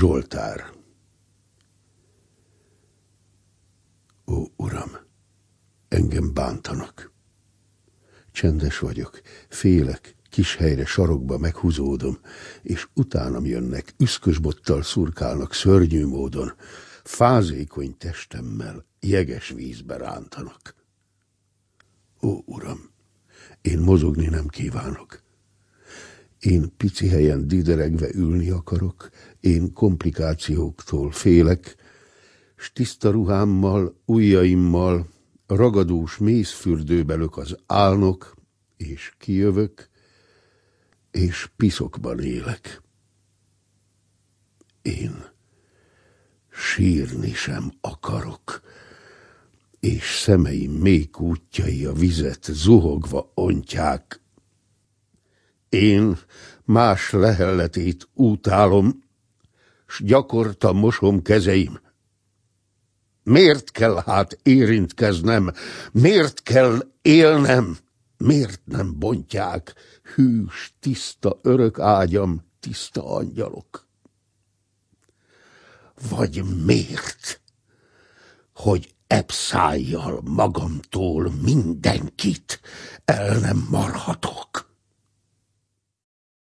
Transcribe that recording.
Zsoltár. Ó, Uram, engem bántanak. Csendes vagyok, félek, kis helyre sarokba meghúzódom, és utánam jönnek, üszkösbottal szurkálnak szörnyű módon, fázékony testemmel jeges vízbe rántanak. Ó, Uram, én mozogni nem kívánok. Én pici helyen dideregve ülni akarok, én komplikációktól félek, s tiszta ruhámmal, ujjaimmal ragadós mészfürdőbe lök az álnok, és kijövök, és piszokban élek. Én sírni sem akarok, és szemeim mély kútjai a vizet zuhogva ontják. Én más lehelletét útálom, s gyakorta mosom kezeim. Miért kell hát érintkeznem, miért kell élnem, miért nem bontják hűs, tiszta örök ágyam, tiszta angyalok? Vagy miért, hogy ebb szájjal magamtól mindenkit el nem marhatok?